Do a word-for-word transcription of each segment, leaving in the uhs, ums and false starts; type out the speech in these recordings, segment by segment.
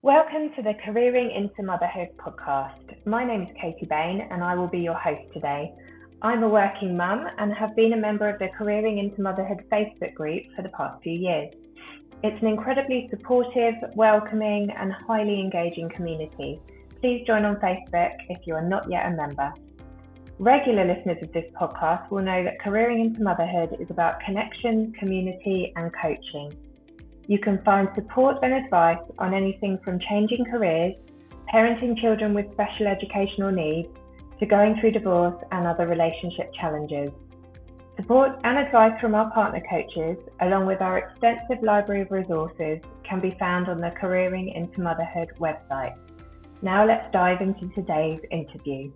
Welcome to the Careering into Motherhood podcast. My name is Katie Bain and I will be your host today. I'm a working mum and have been a member of the Careering into Motherhood Facebook group for the past few years. It's an incredibly supportive, welcoming and highly engaging community. Please join on Facebook if you are not yet a member. Regular listeners of this podcast will know that Careering into Motherhood is about connection, community and coaching. You can find support and advice on anything from changing careers, parenting children with special educational needs, to going through divorce and other relationship challenges. Support and advice from our partner coaches, along with our extensive library of resources, can be found on the Careering into Motherhood website. Now let's dive into today's interview.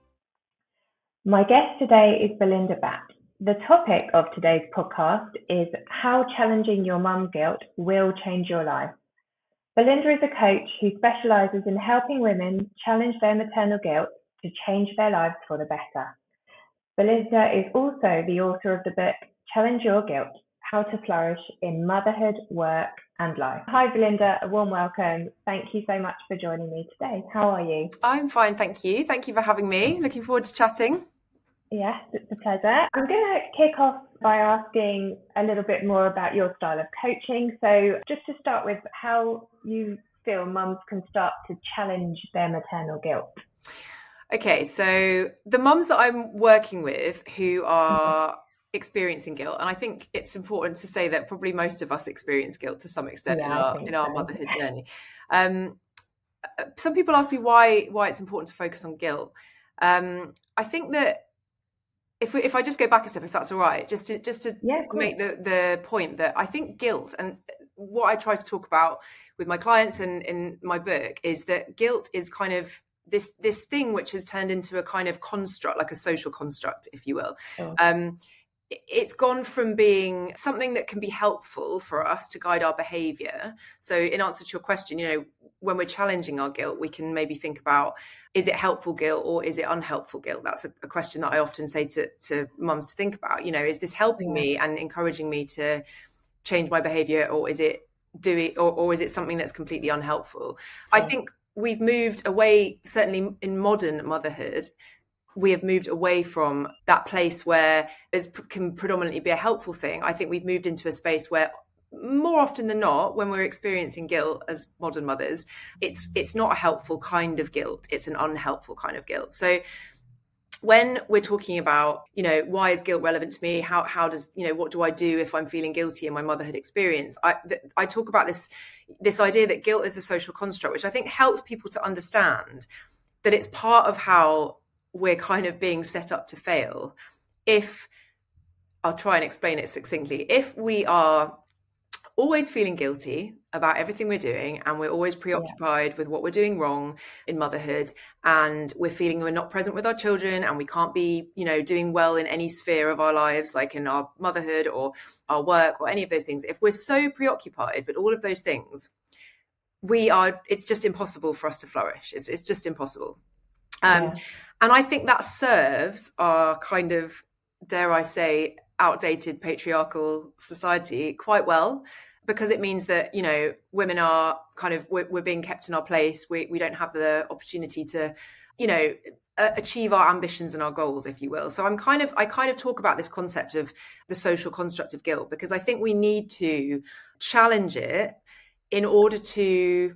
My guest today is Belinda Batt. The topic of today's podcast is how challenging your mum guilt will change your life. Belinda is a coach who specialises in helping women challenge their maternal guilt to change their lives for the better. Belinda is also the author of the book, Challenge Your Guilt, How to Flourish in Motherhood, Work and Life. Hi Belinda, a warm welcome. Thank you so much for joining me today. How are you? I'm fine, thank you. Thank you for having me. Looking forward to chatting. Yes, it's a pleasure. I'm going to kick off by asking a little bit more about your style of coaching. So just to start with, how you feel mums can start to challenge their maternal guilt. Okay, so the mums that I'm working with who are mm-hmm. experiencing guilt, and I think it's important to say that probably most of us experience guilt to some extent yeah, in our in our so. motherhood journey. Um, some people ask me why why it's important to focus on guilt. Um, I think that If we, if I just go back a step, if that's all right, just to just to yeah, make the, the point that I think guilt, and what I try to talk about with my clients and in my book, is that guilt is kind of this this thing which has turned into a kind of construct, like a social construct, if you will. Oh. Um, it's gone from being something that can be helpful for us to guide our behaviour. So in answer to your question, you know, when we're challenging our guilt, we can maybe think about, is it helpful guilt or is it unhelpful guilt? That's a, a question that I often say to, to mums to think about. You know, is this helping yeah. me and encouraging me to change my behaviour, or is it doing, or, or is it something that's completely unhelpful? Yeah. I think we've moved away, certainly in modern motherhood, we have moved away from that place where it can predominantly be a helpful thing. I think we've moved into a space where more often than not, when we're experiencing guilt as modern mothers, it's it's not a helpful kind of guilt. It's an unhelpful kind of guilt. So when we're talking about, you know, why is guilt relevant to me? How how does, you know, what do I do if I'm feeling guilty in my motherhood experience? I th- I talk about this this idea that guilt is a social construct, which I think helps people to understand that it's part of how we're kind of being set up to fail. If I'll try and explain it succinctly, if we are always feeling guilty about everything we're doing and we're always preoccupied yeah. with what we're doing wrong in motherhood, and we're feeling we're not present with our children and we can't be, you know, doing well in any sphere of our lives, like in our motherhood or our work or any of those things, if we're so preoccupied with all of those things, we are, it's just impossible for us to flourish. It's, it's just impossible. Um, yeah. And I think that serves our kind of, dare I say, outdated patriarchal society quite well, because it means that, you know, women are kind of, we're, we're being kept in our place. We we don't have the opportunity to, you know, uh, achieve our ambitions and our goals, if you will. So I'm kind of, I kind of talk about this concept of the social construct of guilt, because I think we need to challenge it in order to,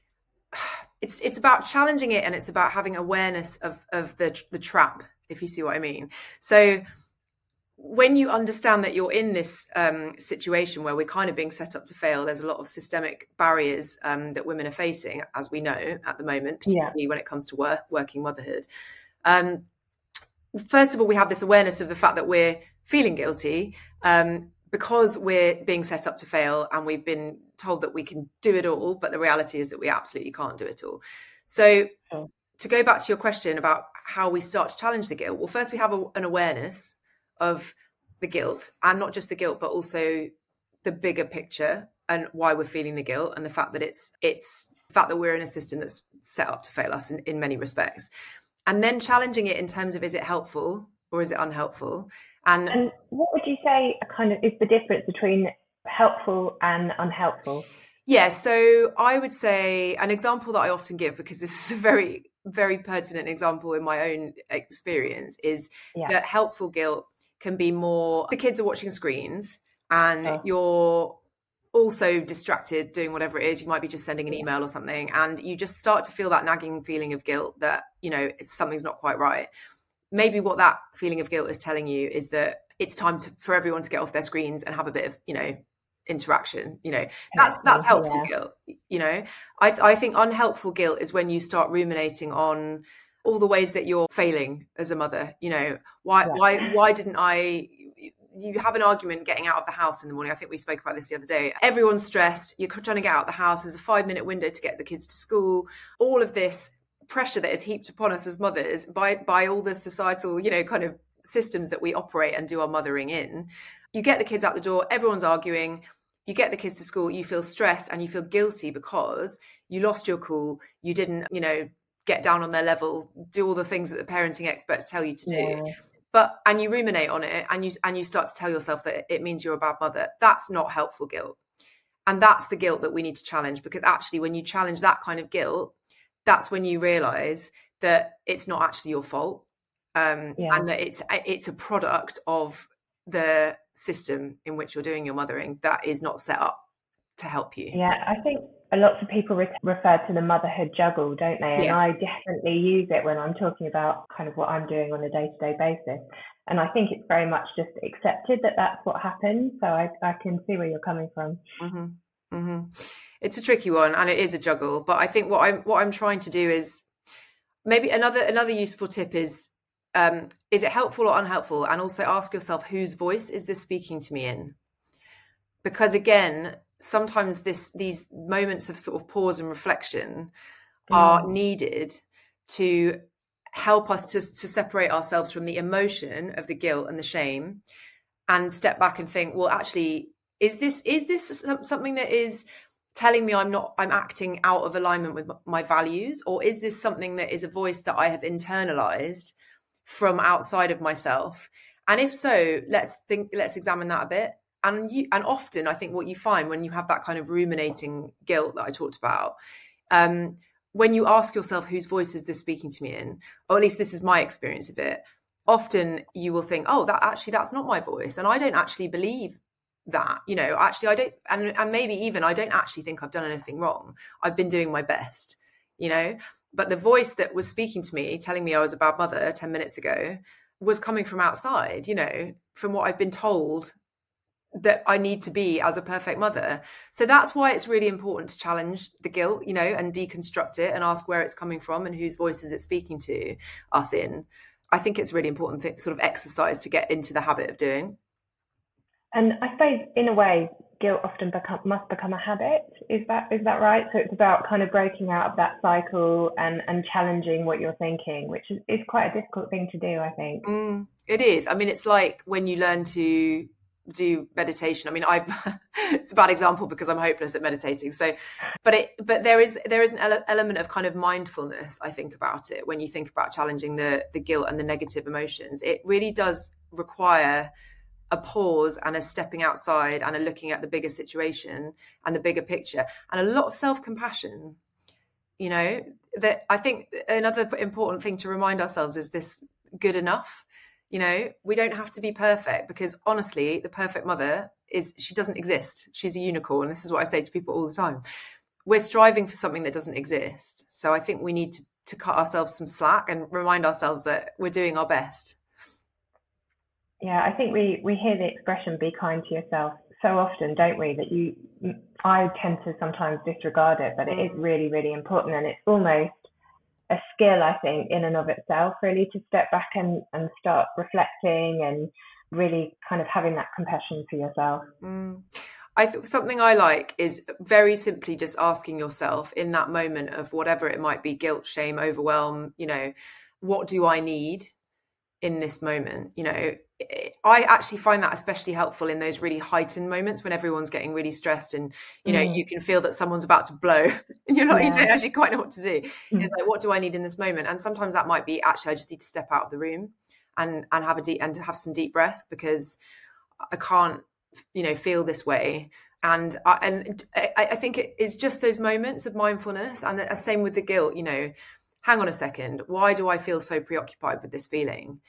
it's it's about challenging it, and it's about having awareness of, of the the trap, if you see what I mean. So when you understand that you're in this um, situation where we're kind of being set up to fail, there's a lot of systemic barriers um, that women are facing, as we know at the moment, particularly yeah. when it comes to work, working motherhood. Um, first of all, we have this awareness of the fact that we're feeling guilty um, because we're being set up to fail, and we've been told that we can do it all, but the reality is that we absolutely can't do it all. So oh. to go back to your question about how we start to challenge the guilt, well, first we have a, an awareness of the guilt, and not just the guilt, but also the bigger picture and why we're feeling the guilt, and the fact that it's it's the fact that we're in a system that's set up to fail us in, in many respects. And then challenging it in terms of, is it helpful or is it unhelpful? And, and what would you say kind of is the difference between helpful and unhelpful? Yeah, so I would say an example that I often give, because this is a very, very pertinent example in my own experience, is yeah. that helpful guilt can be more, the kids are watching screens and oh. you're also distracted doing whatever it is. You might be just sending an email or something, and you just start to feel that nagging feeling of guilt that, you know, something's not quite right. Maybe what that feeling of guilt is telling you is that it's time to, for everyone to get off their screens and have a bit of, you know, interaction. You know, that's that's helpful yeah. guilt. You know, I I think unhelpful guilt is when you start ruminating on all the ways that you're failing as a mother. You know, why yeah. why why didn't I? You have an argument getting out of the house in the morning. I think we spoke about this the other day. Everyone's stressed. You're trying to get out of the house. There's a five minute window to get the kids to school. All of this pressure that is heaped upon us as mothers by by all the societal, you know, kind of systems that we operate and do our mothering in. You get the kids out the door. Everyone's arguing. You get the kids to school. You feel stressed and you feel guilty because you lost your cool. You didn't, you know, get down on their level, do all the things that the parenting experts tell you to do. Yeah. But, and you ruminate on it and you, and you start to tell yourself that it means you're a bad mother. That's not helpful guilt. And that's the guilt that we need to challenge, because actually when you challenge that kind of guilt, that's when you realize that it's not actually your fault. Um, yeah. And that it's, it's a product of the system in which you're doing your mothering that is not set up to help you. Yeah, I think a lot of people re- refer to the motherhood juggle, don't they? And yeah. I definitely use it when I'm talking about kind of what I'm doing on a day-to-day basis. And I think it's very much just accepted that that's what happens. So I, I can see where you're coming from. Mm-hmm. Mm-hmm. It's a tricky one, and it is a juggle. But I think what I'm what I'm trying to do is maybe another another useful tip is um, is it helpful or unhelpful? And also ask yourself, whose voice is this speaking to me in? Because again, sometimes this these moments of sort of pause and reflection mm. are needed to help us to, to separate ourselves from the emotion of the guilt and the shame and step back and think, well, actually, is this is this something that is telling me I'm not I'm acting out of alignment with my values, or is this something that is a voice that I have internalized from outside of myself? And if so, let's think let's examine that a bit. And you, and often I think what you find when you have that kind of ruminating guilt that I talked about, um, when you ask yourself, whose voice is this speaking to me in, or at least this is my experience of it, often you will think, oh, that actually, that's not my voice. And I don't actually believe that, you know, actually I don't, and, and maybe even I don't actually think I've done anything wrong. I've been doing my best, you know, but the voice that was speaking to me, telling me I was a bad mother ten minutes ago, was coming from outside, you know, from what I've been told that I need to be as a perfect mother. So that's why it's really important to challenge the guilt, you know, and deconstruct it and ask where it's coming from and whose voice is it speaking to us in. I think it's a really important th- sort of exercise to get into the habit of doing. And I suppose in a way, guilt often become, must become a habit. Is that is that right? So it's about kind of breaking out of that cycle and, and challenging what you're thinking, which is, is quite a difficult thing to do, I think. Mm, it is. I mean, it's like when you learn to do meditation. I mean, I've it's a bad example because I'm hopeless at meditating. So, but it, but there is there is an ele- element of kind of mindfulness, I think, about it when you think about challenging the the guilt and the negative emotions. It really does require a pause and a stepping outside and a looking at the bigger situation and the bigger picture and a lot of self-compassion. You know, that I think another important thing to remind ourselves is this good enough. You know, we don't have to be perfect, because honestly, the perfect mother is, she doesn't exist. She's a unicorn. This is what I say to people all the time. We're striving for something that doesn't exist. So I think we need to, to cut ourselves some slack and remind ourselves that we're doing our best. Yeah, I think we, we hear the expression, be kind to yourself, so often, don't we? That you, I tend to sometimes disregard it, but it is really, really important. And it's almost a skill, I think, in and of itself, really, to step back and, and start reflecting and really kind of having that compassion for yourself. Mm. I th- something I like is very simply just asking yourself in that moment of whatever it might be, guilt, shame, overwhelm, you know, what do I need in this moment? You know, I actually find that especially helpful in those really heightened moments when everyone's getting really stressed and, you know, mm. you can feel that someone's about to blow and you're not, yeah. you don't actually quite know what to do. Mm. It's like, what do I need in this moment? And sometimes that might be, actually, I just need to step out of the room and, and have a deep, and have some deep breaths, because I can't, you know, feel this way And I, and I, I think it is just those moments of mindfulness, and the same with the guilt, you know, hang on a second, why do I feel so preoccupied with this feeling?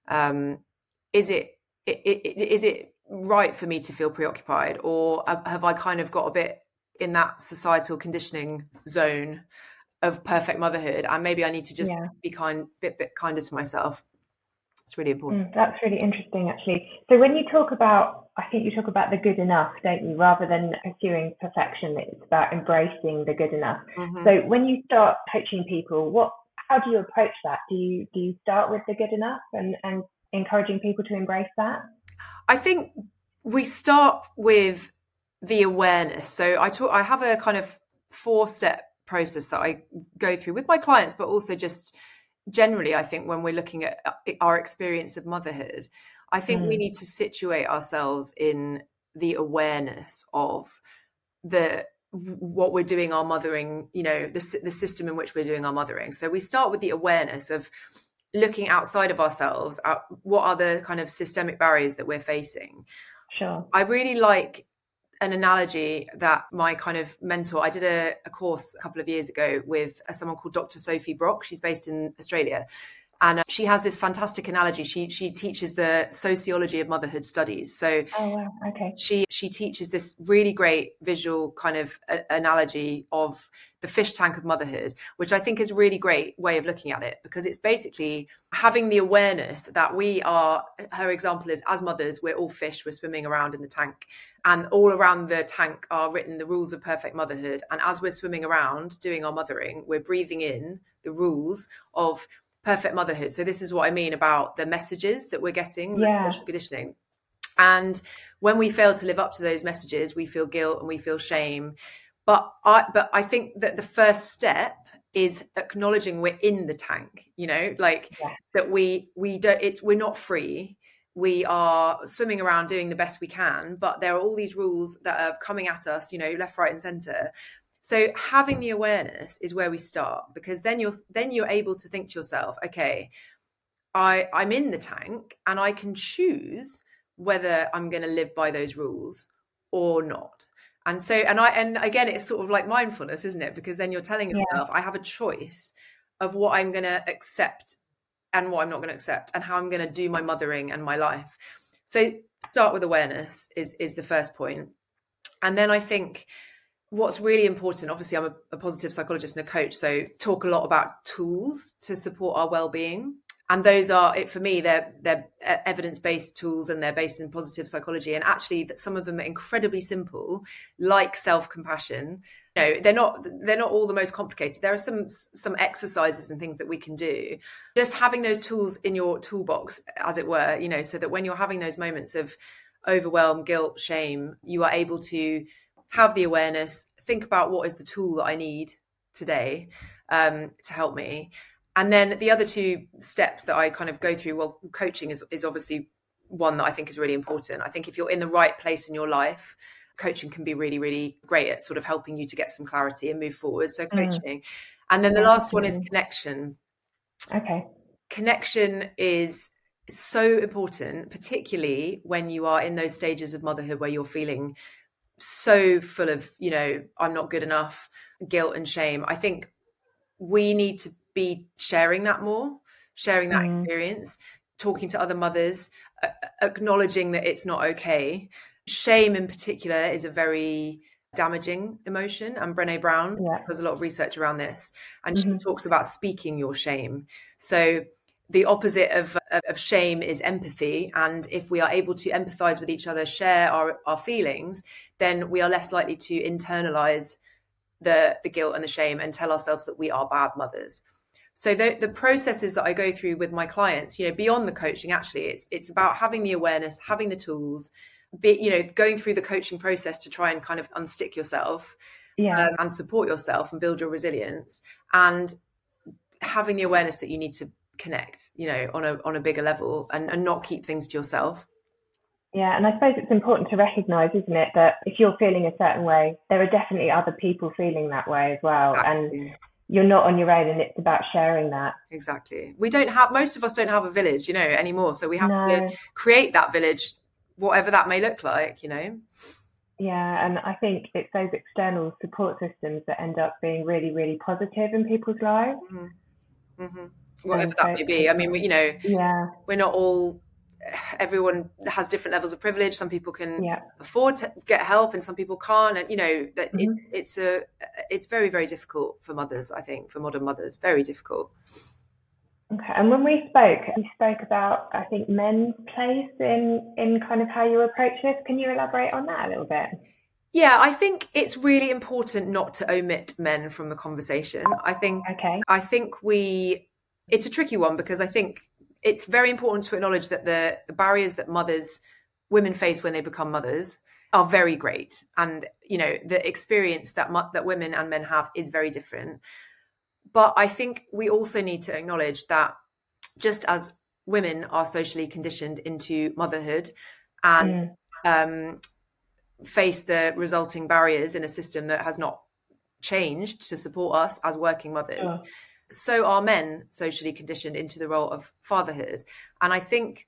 Um, is it, it, it is it right for me to feel preoccupied, or have I kind of got a bit in that societal conditioning zone of perfect motherhood, and maybe I need to just yeah. be kind, bit bit kinder to myself? It's really important. Mm, that's really interesting, actually. So when you talk about, I think you talk about the good enough, don't you? Rather than pursuing perfection, it's about embracing the good enough. Mm-hmm. So when you start coaching people, what, how do you approach that? Do you do you start with the good enough and, and encouraging people to embrace that? I think we start with the awareness. So I talk, I have a kind of four-step process that I go through with my clients, but also just generally, I think when we're looking at our experience of motherhood, I think mm. we need to situate ourselves in the awareness of the what we're doing our mothering, you know, the, the system in which we're doing our mothering. So we start with the awareness of looking outside of ourselves at what are the kind of systemic barriers that we're facing. Sure. I really like an analogy that my kind of mentor, I did a, a course a couple of years ago with someone called Doctor Sophie Brock. She's based in Australia. And uh, she has this fantastic analogy. She she teaches the sociology of motherhood studies. So oh, wow. Okay. she she teaches this really great visual kind of a, analogy of the fish tank of motherhood, which I think is a really great way of looking at it, because it's basically having the awareness that we are, her example is, as mothers, we're all fish, we're swimming around in the tank. And all around the tank are written the rules of perfect motherhood. And as we're swimming around doing our mothering, we're breathing in the rules of perfect motherhood. So this is what I mean about the messages that we're getting with yeah. social conditioning. And when we fail to live up to those messages, we feel guilt and we feel shame. But I, but I think that the first step is acknowledging we're in the tank, you know, like yeah. that we, we don't, it's, we're not free. We are swimming around doing the best we can, but there are all these rules that are coming at us, you know, left, right, and center. So having the awareness is where we start, because then you're then you're able to think to yourself, okay, I, I'm in the tank and I can choose whether I'm going to live by those rules or not. And so, and I, and again, it's sort of like mindfulness, isn't it? Because then you're telling yourself, yeah. I have a choice of what I'm going to accept and what I'm not going to accept, and how I'm going to do my mothering and my life. So start with awareness is, is the first point. And then I think what's really important, obviously I'm a, a positive psychologist and a coach, so talk a lot about tools to support our well-being. And those are, it for me, they're they're evidence-based tools, and they're based in positive psychology. And actually, some of them are incredibly simple, like self-compassion. You know, they're not they're not all the most complicated. There are some some exercises and things that we can do. Just having those tools in your toolbox, as it were, you know, so that when you're having those moments of overwhelm, guilt, shame, you are able to have the awareness, think about what is the tool that I need today um, to help me. And then the other two steps that I kind of go through, well, coaching is, is obviously one that I think is really important. I think if you're in the right place in your life, coaching can be really, really great at sort of helping you to get some clarity and move forward. So coaching. Mm. And then the yeah, last absolutely. one is connection. Okay. Connection is so important, particularly when you are in those stages of motherhood where you're feeling so full of, you know, I'm not good enough, guilt and shame. I think we need to be sharing that more, sharing that mm. experience, talking to other mothers, uh, acknowledging that it's not okay. Shame in particular is a very damaging emotion, and Brené Brown yeah. does a lot of research around this, and mm-hmm. she talks about speaking your shame. So the opposite of, of shame is empathy. And if we are able to empathize with each other, share our, our feelings, then we are less likely to internalize the, the guilt and the shame and tell ourselves that we are bad mothers. So the, the processes that I go through with my clients, you know, beyond the coaching, actually, it's it's about having the awareness, having the tools, be, you know, going through the coaching process to try and kind of unstick yourself yeah. um, and support yourself and build your resilience, and having the awareness that you need to connect, you know, on a on a bigger level, and, and not keep things to yourself. Yeah, and I suppose it's important to recognise, isn't it, that if you're feeling a certain way, there are definitely other people feeling that way as well. Exactly. And you're not on your own, and it's about sharing that. Exactly. We don't have, most of us don't have a village, you know, anymore. So we have no. to create that village, whatever that may look like, you know. Yeah, and I think it's those external support systems that end up being really, really positive in people's lives. Mm-hmm. Mm-hmm. Whatever And that so, may be. I mean, we, you know, yeah, we're not all, everyone has different levels of privilege. Some people can yeah, afford to get help and some people can't. And, you know, that hmm it's, it's a, it's very, very difficult for mothers, I think, for modern mothers, very difficult. Okay. And when we spoke, you spoke about, I think, men's place in in kind of how you approach this. Can you elaborate on that a little bit? Yeah, I think it's really important not to omit men from the conversation. I think, Okay. I think we, it's a tricky one because I think it's very important to acknowledge that the, the barriers that mothers, women face when they become mothers are very great. And, you know, the experience that mo- that women and men have is very different. But I think we also need to acknowledge that just as women are socially conditioned into motherhood and Mm. um, face the resulting barriers in a system that has not changed to support us as working mothers, Sure. so are men socially conditioned into the role of fatherhood. And I think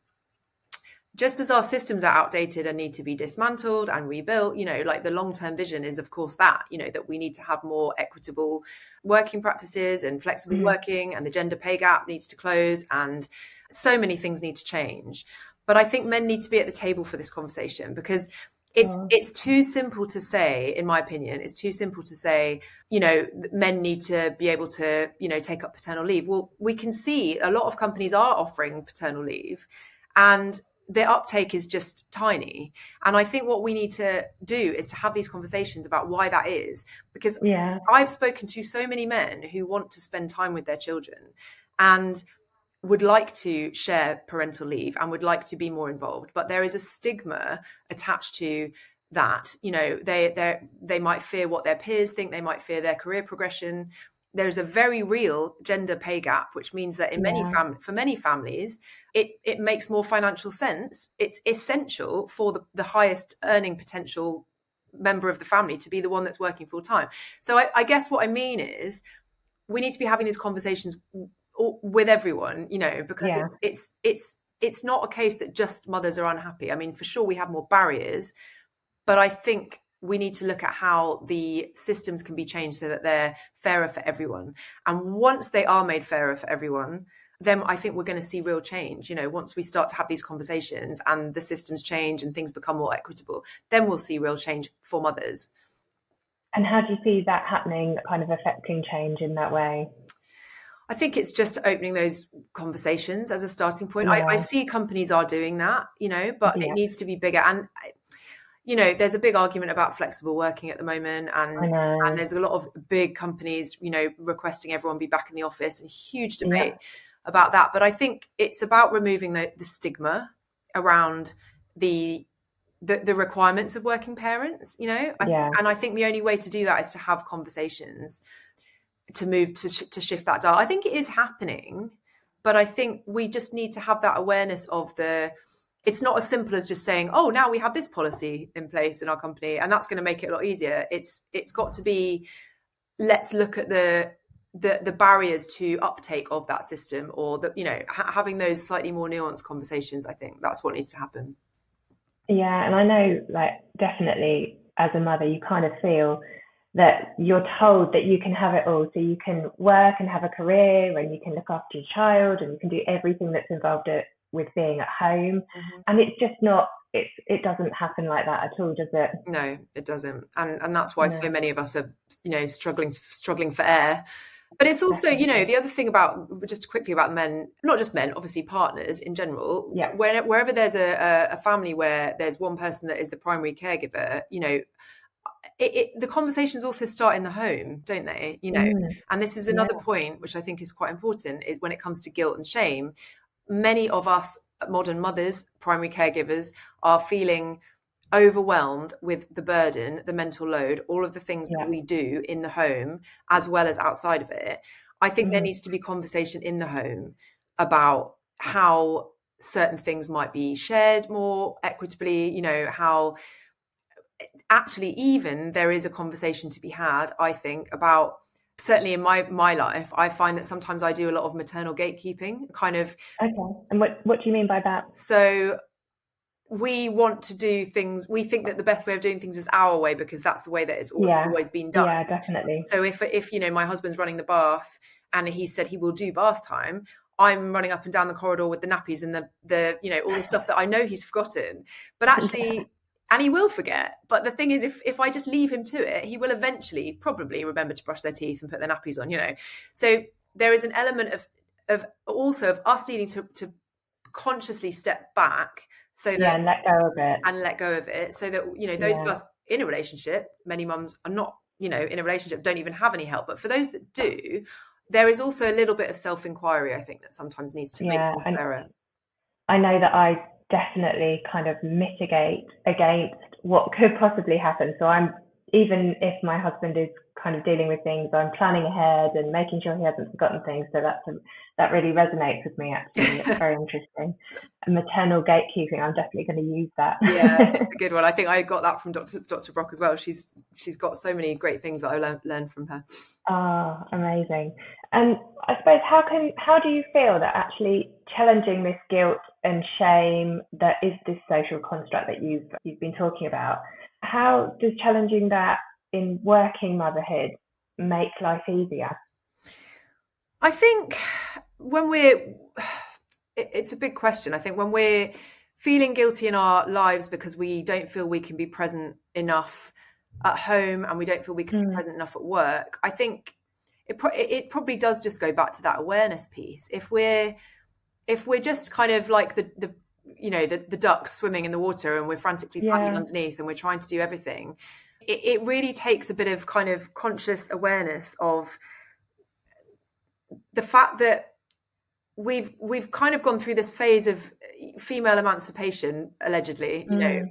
just as our systems are outdated and need to be dismantled and rebuilt, you know, like the long-term vision is, of course, that, you know, that we need to have more equitable working practices and flexible Mm. working, and the gender pay gap needs to close, and so many things need to change. But I think men need to be at the table for this conversation, because it's Sure. it's too simple to say, in my opinion, it's too simple to say, you know, men need to be able to, you know, take up paternal leave. Well, we can see a lot of companies are offering paternal leave, and the uptake is just tiny. And I think what we need to do is to have these conversations about why that is, because Yeah. I've spoken to so many men who want to spend time with their children and would like to share parental leave and would like to be more involved, but there is a stigma attached to that. You know, they they they might fear what their peers think, they might fear their career progression. There's a very real gender pay gap, which means that in many Yeah. fam- for many families, it, it makes more financial sense. It's essential for the, the highest earning potential member of the family to be the one that's working full time. So I, I guess what I mean is we need to be having these conversations with everyone, you know, because Yeah. it's it's it's it's not a case that just mothers are unhappy. I mean, for sure we have more barriers, but I think we need to look at how the systems can be changed so that they're fairer for everyone. And once they are made fairer for everyone, then I think we're going to see real change. You know, once we start to have these conversations and the systems change and things become more equitable, then we'll see real change for mothers. And how do you see that happening, kind of affecting change in that way? I think it's just opening those conversations as a starting point. Yeah. I, I see companies are doing that, you know, but Yeah. it needs to be bigger. And you know, there's a big argument about flexible working at the moment, and I know. and there's a lot of big companies, you know, requesting everyone be back in the office, and huge debate Yeah. about that. But I think it's about removing the, the stigma around the, the the requirements of working parents, you know. Yeah. And I think the only way to do that is to have conversations to move to sh- to shift that dial. I think it is happening, but I think we just need to have that awareness of the. It's not as simple as just saying, oh, now we have this policy in place in our company and that's going to make it a lot easier. It's it's got to be, let's look at the the, the barriers to uptake of that system, or the, you know, ha- having those slightly more nuanced conversations. I think that's what needs to happen. Yeah, and I know, like, definitely as a mother, you kind of feel that you're told that you can have it all. So you can work and have a career, and you can look after your child, and you can do everything that's involved it, with being at home. Mm-hmm. And it's just not, it's, it doesn't happen like that at all, does it? No, it doesn't. And and that's why No. so many of us are, you know, struggling struggling for air. But it's also, Definitely. you know, the other thing about, just quickly about men, not just men, obviously partners in general, Yeah. where, wherever there's a, a family where there's one person that is the primary caregiver, you know, it, it, the conversations also start in the home, don't they? You know, Mm. and this is another Yeah. point, which I think is quite important, is when it comes to guilt and shame. Many of us modern mothers, primary caregivers, are feeling overwhelmed with the burden, the mental load, all of the things Yeah. that we do in the home as well as outside of it. I think Mm. there needs to be conversation in the home about how certain things might be shared more equitably, you know, how actually even there is a conversation to be had, I think, about, certainly in my my life, I find that sometimes I do a lot of maternal gatekeeping, kind of. Okay. And what, what do you mean by that? So we want to do things, we think that the best way of doing things is our way because that's the way that it's yeah. always been done. Yeah, definitely. So if, if, you know, my husband's running the bath and he said he will do bath time, I'm running up and down the corridor with the nappies and the, the, you know, all the stuff that I know he's forgotten, but actually, yeah. and he will forget. But the thing is, if, if I just leave him to it, he will eventually probably remember to brush their teeth and put their nappies on, you know. So there is an element of, of also of us needing to, to consciously step back so that yeah, and let go of it and let go of it so that, you know, those yeah. of us in a relationship, many mums are not, you know, in a relationship, don't even have any help. But for those that do, there is also a little bit of self-inquiry, I think, that sometimes needs to yeah, make things clearer. I know that I definitely kind of mitigate against what could possibly happen. So I'm, even if my husband is kind of dealing with things, I'm planning ahead and making sure he hasn't forgotten things. So that's a, that really resonates with me, actually. It's very interesting. And maternal gatekeeping, I'm definitely going to use that. Yeah, it's a good one. I think I got that from Doctor Doctor Brock as well. She's she's got so many great things that I learned learned from her. Ah, oh, amazing. And I suppose, how can how do you feel that actually challenging this guilt and shame that is this social construct that you've you've been talking about, how does challenging that in working motherhood make life easier? I think when we're, it's a big question. I think when we're feeling guilty in our lives because we don't feel we can be present enough at home and we don't feel we can mm. be present enough at work, I think it pro- it probably does just go back to that awareness piece. If we're if we're just kind of like the the you know the, the ducks swimming in the water and we're frantically yeah. paddling underneath and we're trying to do everything, it, it really takes a bit of kind of conscious awareness of the fact that we've we've kind of gone through this phase of female emancipation, allegedly, you mm. know,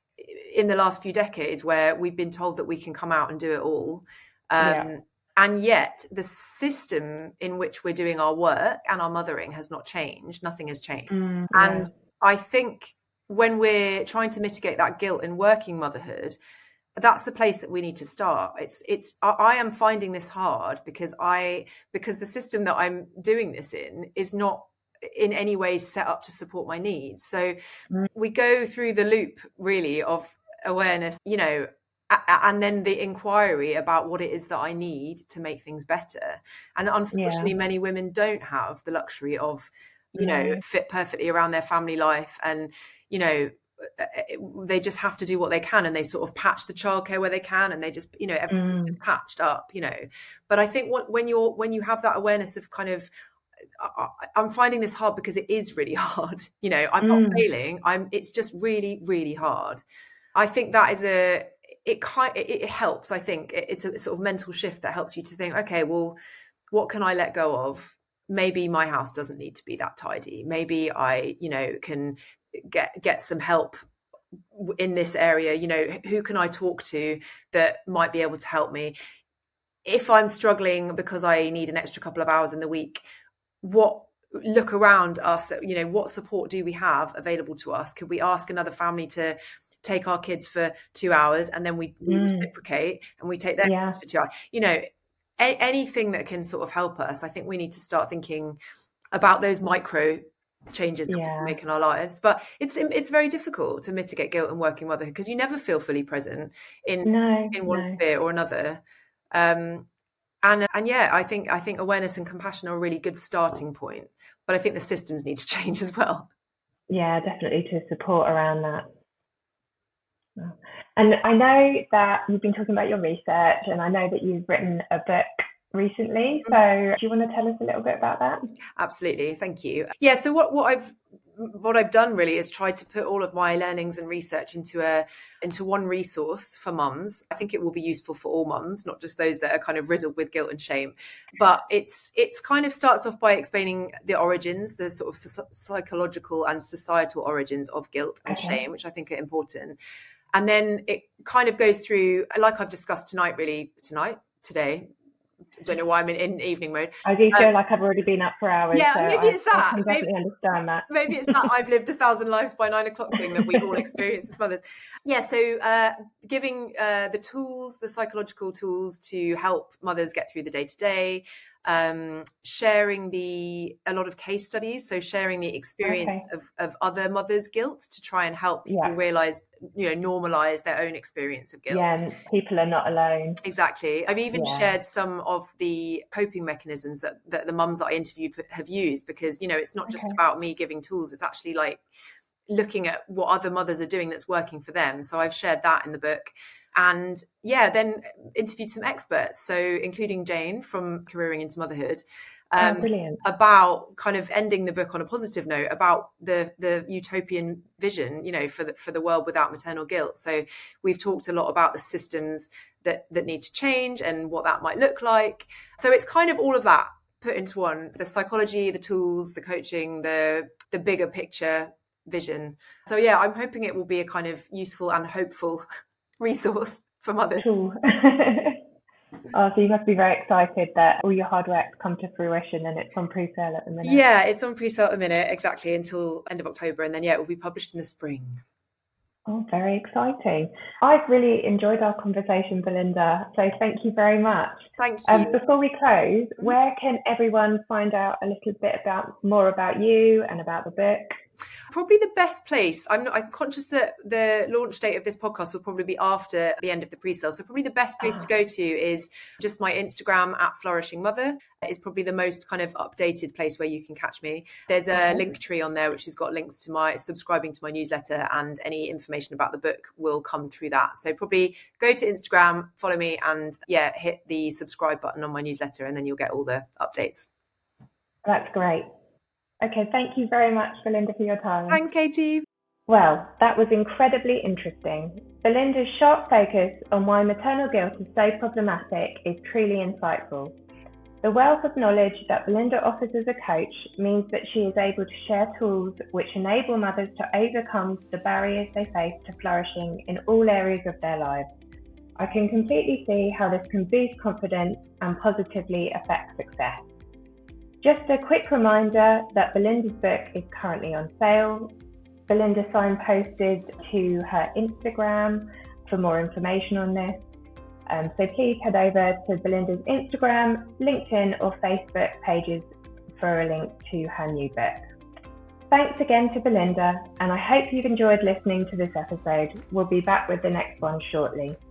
in the last few decades, where we've been told that we can come out and do it all. Um, yeah. And yet the system in which we're doing our work and our mothering has not changed. Nothing has changed. Mm, yeah. And I think when we're trying to mitigate that guilt in working motherhood, that's the place that we need to start. It's, it's, I am finding this hard because I, because the system that I'm doing this in is not in any way set up to support my needs. So mm. we go through the loop really of awareness, you know, and then the inquiry about what it is that I need to make things better. And unfortunately, yeah. many women don't have the luxury of, you know, mm. fit perfectly around their family life. And, you know, they just have to do what they can, and they sort of patch the childcare where they can, and they just, you know, everything's mm. just patched up, you know. But I think what, when you're, when you have that awareness of kind of, I, I'm finding this hard because it is really hard, you know, I'm mm. not failing. I'm, it's just really, really hard. I think that is a, it kind it helps. I think it's a sort of mental shift that helps you to think, okay, well, what can I let go of? Maybe my house doesn't need to be that tidy. Maybe I, you know, can get get some help in this area. You know, who can I talk to that might be able to help me? If I'm struggling because I need an extra couple of hours in the week, what look around us, you know, what support do we have available to us? Could we ask another family to take our kids for two hours and then we, we mm. reciprocate and we take their yeah. kids for two hours? You know, a- anything that can sort of help us. I think we need to start thinking about those micro changes that yeah. we can make in our lives. But it's it's very difficult to mitigate guilt in working motherhood because you never feel fully present in no, in one no. sphere or another. Um, and and yeah, I think I think awareness and compassion are a really good starting point. But I think the systems need to change as well. Yeah, definitely, to support around that. And I know that you've been talking about your research, and I know that you've written a book recently. So do you want to tell us a little bit about that? Absolutely. Thank you. Yeah. So what, what I've what I've done really is tried to put all of my learnings and research into a into one resource for mums. I think it will be useful for all mums, not just those that are kind of riddled with guilt and shame. But it's it's kind of starts off by explaining the origins, the sort of psychological and societal origins of guilt and okay. shame, which I think are important. And then it kind of goes through, like I've discussed tonight, really tonight, today. I don't know why I'm in, in evening mode. I do feel um, like I've already been up for hours. Yeah, so maybe it's I, that. I can definitely maybe, understand that. Maybe it's that I've lived a thousand lives by nine o'clock thing that we all experience as mothers. Yeah, so uh, giving uh, the tools, the psychological tools to help mothers get through the day to day. um, sharing the a lot of case studies, so sharing the experience okay. of, of other mothers' guilt to try and help people yeah. realise, you know, normalise their own experience of guilt. Yeah, and people are not alone. Exactly. I've even yeah. shared some of the coping mechanisms that, that the mums that I interviewed have used, because, you know, it's not okay. just about me giving tools, it's actually like looking at what other mothers are doing that's working for them. So I've shared that in the book. And yeah, then interviewed some experts, so including Jane from Careering into Motherhood, um, oh, brilliant. about kind of ending the book on a positive note about the the utopian vision, you know, for the, for the world without maternal guilt. So we've talked a lot about the systems that, that need to change and what that might look like. So it's kind of all of that put into one: the psychology, the tools, the coaching, the the bigger picture vision. So yeah, I'm hoping it will be a kind of useful and hopeful resource for mothers. Cool. Oh, so you must be very excited that all your hard work's come to fruition and it's on pre-sale at the minute. Yeah, it's on pre-sale at the minute, exactly, until end of October, and then yeah, it will be published in the spring. Oh, very exciting. I've really enjoyed our conversation, Belinda, so thank you very much. Thank you. Um, before we close, where can everyone find out a little bit about more about you and about the book? Probably the best place. I'm not, I'm conscious that the launch date of this podcast will probably be after the end of the pre-sale. So probably the best place ah. to go to is just my Instagram at Flourishing Mother. Is probably the most kind of updated place where you can catch me. There's a okay. link tree on there which has got links to my subscribing to my newsletter, and any information about the book will come through that. So probably go to Instagram, follow me, and yeah, hit the subscribe button on my newsletter, and then you'll get all the updates. That's great. Okay, thank you very much, Belinda, for your time. Thanks, Katie. Well, that was incredibly interesting. Belinda's sharp focus on why maternal guilt is so problematic is truly insightful. The wealth of knowledge that Belinda offers as a coach means that she is able to share tools which enable mothers to overcome the barriers they face to flourishing in all areas of their lives. I can completely see how this can boost confidence and positively affect success. Just a quick reminder that Belinda's book is currently on sale. Belinda signposted to her Instagram for more information on this. Um, so please head over to Belinda's Instagram, LinkedIn or Facebook pages for a link to her new book. Thanks again to Belinda, and I hope you've enjoyed listening to this episode. We'll be back with the next one shortly.